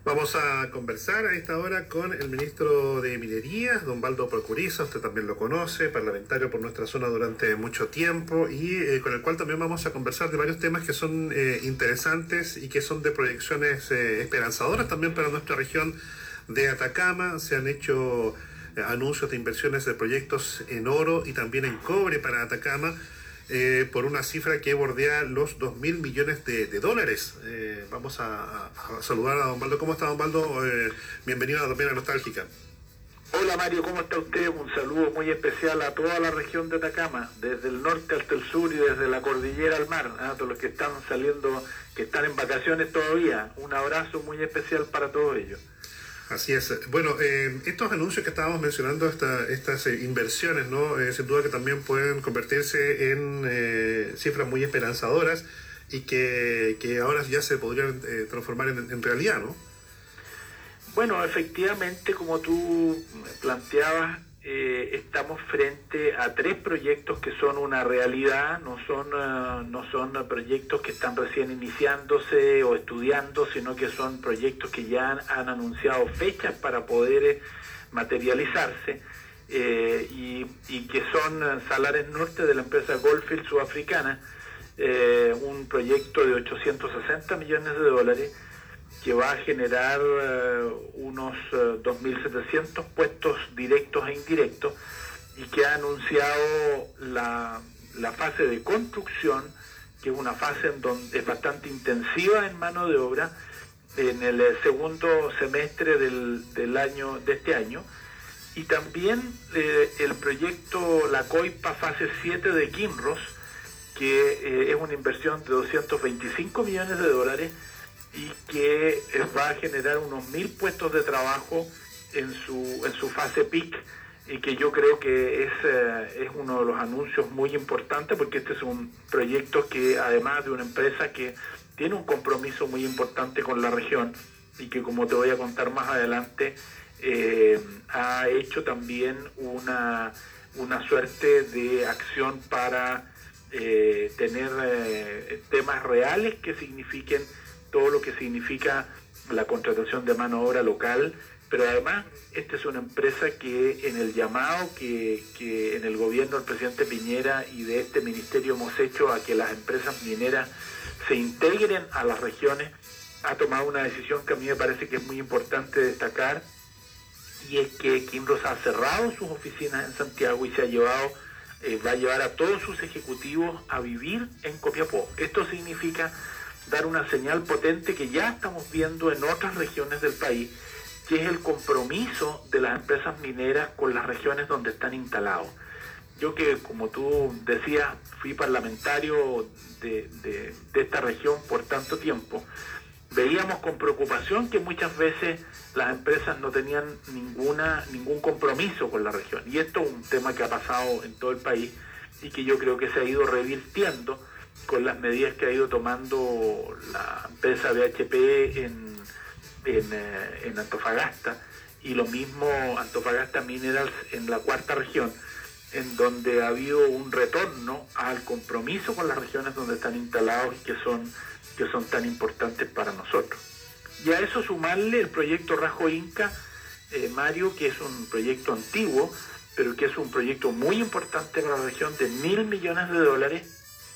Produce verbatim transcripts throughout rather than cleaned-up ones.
Vamos a conversar a esta hora con el ministro de Minería, don Baldo Procuriza. Usted también lo conoce, parlamentario por nuestra zona durante mucho tiempo, y eh, con el cual también vamos a conversar de varios temas que son eh, interesantes y que son de proyecciones eh, esperanzadoras también para nuestra región de Atacama. Se han hecho eh, anuncios de inversiones de proyectos en oro y también en cobre para Atacama, Eh, por una cifra que bordea los dos mil millones de, de dólares. Eh, vamos a, a, a saludar a don Baldo. ¿Cómo está, don Baldo? Eh, bienvenido también a Nostálgica. Hola Mario, ¿cómo está usted? Un saludo muy especial a toda la región de Atacama, desde el norte hasta el sur y desde la cordillera al mar, a todos los que están saliendo, que están en vacaciones todavía. Un abrazo muy especial para todos ellos. Así es. Bueno, eh, estos anuncios que estábamos mencionando, esta, estas eh, inversiones, ¿no? Eh, sin duda que también pueden convertirse en eh, cifras muy esperanzadoras y que, que ahora ya se podrían eh, transformar en, en realidad, ¿no? Bueno, efectivamente, como tú planteabas, eh, estamos frente a tres proyectos que son una realidad, no son, uh, no son proyectos que están recién iniciándose o estudiando, sino que son proyectos que ya han, han anunciado fechas para poder eh, materializarse, eh, y, y que son Salares Norte de la empresa Goldfield Sudafricana, eh, un proyecto de ochocientos sesenta millones de dólares, que va a generar uh, unos uh, dos mil setecientos puestos directos e indirectos, y que ha anunciado la, la fase de construcción, que es una fase en donde es bastante intensiva en mano de obra, en el segundo semestre del, del año de este año. Y también eh, el proyecto La Coipa fase siete de Kinross, que eh, es una inversión de doscientos veinticinco millones de dólares, y que va a generar unos mil puestos de trabajo en su en su fase peak, y que yo creo que es, eh, es uno de los anuncios muy importantes, porque este es un proyecto que, además de una empresa que tiene un compromiso muy importante con la región, y que, como te voy a contar más adelante, eh, ha hecho también una, una suerte de acción para eh, tener eh, temas reales que signifiquen todo lo que significa la contratación de mano de obra local. Pero además, esta es una empresa que, en el llamado que, que en el gobierno del presidente Piñera y de este ministerio hemos hecho a que las empresas mineras se integren a las regiones, ha tomado una decisión que a mí me parece que es muy importante destacar, y es que Kinross ha cerrado sus oficinas en Santiago y se ha llevado, eh, va a llevar a todos sus ejecutivos a vivir en Copiapó. Esto significa dar una señal potente que ya estamos viendo en otras regiones del país, que es el compromiso de las empresas mineras con las regiones donde están instalados. Yo, que, como tú decías, fui parlamentario de, de, de esta región por tanto tiempo, veíamos con preocupación que muchas veces las empresas no tenían ninguna ningún compromiso con la región. Y esto es un tema que ha pasado en todo el país y que yo creo que se ha ido revirtiendo con las medidas que ha ido tomando la empresa B H P en, en, eh, en Antofagasta, y lo mismo Antofagasta Minerals en la cuarta región, en donde ha habido un retorno al compromiso con las regiones donde están instalados y que son, que son tan importantes para nosotros. Y a eso sumarle el proyecto Rajo Inca, eh, Mario, que es un proyecto antiguo, pero que es un proyecto muy importante para la región, de mil millones de dólares,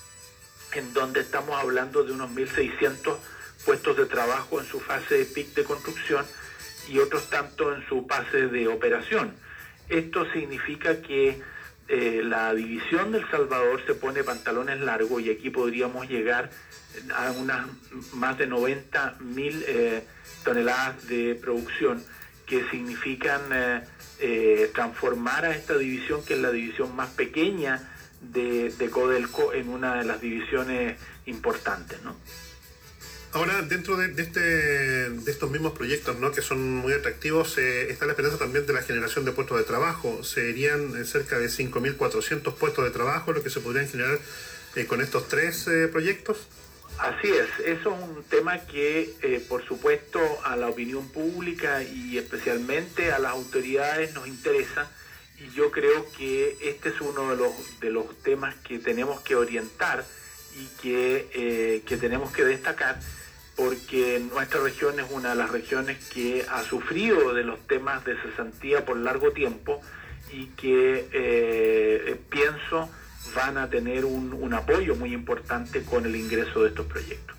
en donde estamos hablando de unos mil seiscientos puestos de trabajo en su fase de peak de construcción y otros tantos en su fase de operación. Esto significa que eh, la división del Salvador se pone pantalones largos, y aquí podríamos llegar a unas más de noventa mil eh, toneladas de producción, que significan eh, eh, transformar a esta división, que es la división más pequeña de, de Codelco, en una de las divisiones importantes, ¿no? Ahora, dentro de, de, este, de estos mismos proyectos, ¿no?, que son muy atractivos, eh, está la esperanza también de la generación de puestos de trabajo. Serían eh, cerca de cinco mil cuatrocientos puestos de trabajo lo que se podrían generar eh, con estos tres eh, proyectos. Así es, eso es un tema que, eh, por supuesto, a la opinión pública y especialmente a las autoridades nos interesa, y yo creo que este es uno de los, de los temas que tenemos que orientar y que, eh, que tenemos que destacar, porque nuestra región es una de las regiones que ha sufrido de los temas de cesantía por largo tiempo y que eh, pienso van a tener un, un apoyo muy importante con el ingreso de estos proyectos.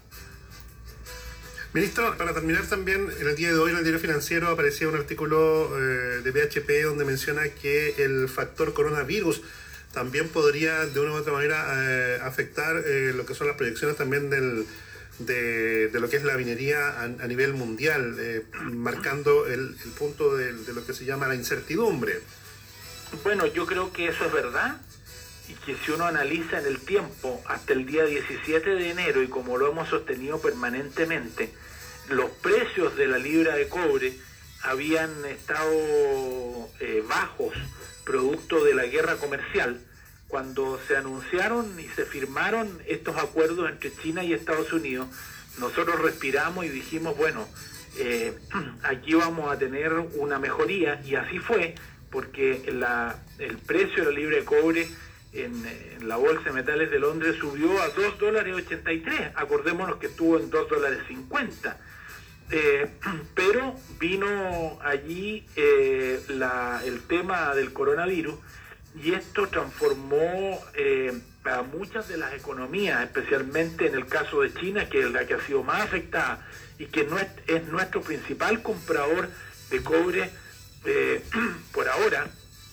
Ministro, para terminar también, en el día de hoy en el Diario Financiero aparecía un artículo eh, de B H P donde menciona que el factor coronavirus también podría de una u otra manera eh, afectar eh, lo que son las proyecciones también del, de, de lo que es la minería a, a nivel mundial, eh, marcando el, el punto de, de lo que se llama la incertidumbre. Bueno, yo creo que eso es verdad y que si uno analiza en el tiempo hasta el día diecisiete de enero y como lo hemos sostenido permanentemente, los precios de la libra de cobre habían estado eh, bajos producto de la guerra comercial. Cuando se anunciaron y se firmaron estos acuerdos entre China y Estados Unidos, nosotros respiramos y dijimos, bueno, eh, aquí vamos a tener una mejoría, y así fue, porque la, el precio de la libra de cobre en, en la Bolsa de Metales de Londres subió a dos dólares ochenta y tres, acordémonos que estuvo en dos dólares cincuenta. Eh, pero vino allí eh, la, el tema del coronavirus y esto transformó eh, a muchas de las economías, especialmente en el caso de China, que es la que ha sido más afectada y que no es, es nuestro principal comprador de cobre eh, por ahora,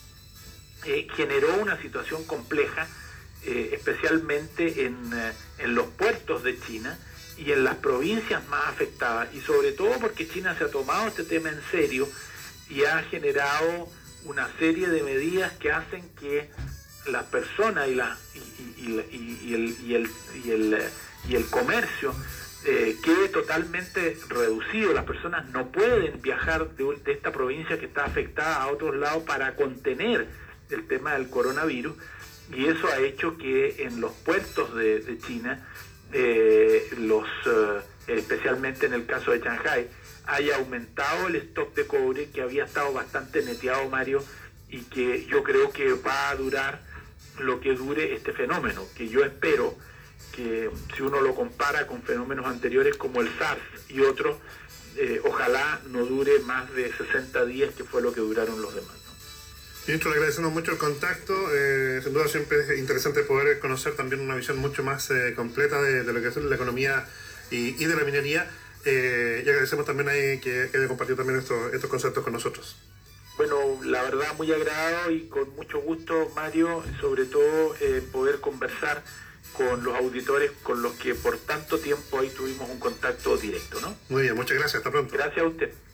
eh, generó una situación compleja, eh, especialmente en, eh, en los puertos de China y en las provincias más afectadas, y sobre todo porque China se ha tomado este tema en serio y ha generado una serie de medidas que hacen que las personas y, la, y, y, y, y, el, y, el, y, el, y el comercio eh, quede totalmente reducido. Las personas no pueden viajar de, de esta provincia que está afectada a otros lados para contener el tema del coronavirus, y eso ha hecho que en los puertos de, de China Eh, los eh, especialmente en el caso de Shanghái haya aumentado el stock de cobre, que había estado bastante neteado, Mario, y que yo creo que va a durar lo que dure este fenómeno, que yo espero que si uno lo compara con fenómenos anteriores como el SARS y otros, eh, ojalá no dure más de sesenta días, que fue lo que duraron los demás. Ministro, le agradecemos mucho el contacto. Eh, sin duda siempre es interesante poder conocer también una visión mucho más eh, completa de, de lo que es la economía y, y de la minería. Eh, y agradecemos también ahí que, que haya compartido también estos, estos conceptos con nosotros. Bueno, la verdad muy agradado y con mucho gusto, Mario, sobre todo eh, poder conversar con los auditores con los que por tanto tiempo ahí tuvimos un contacto directo, ¿no? Muy bien, muchas gracias. Hasta pronto. Gracias a usted.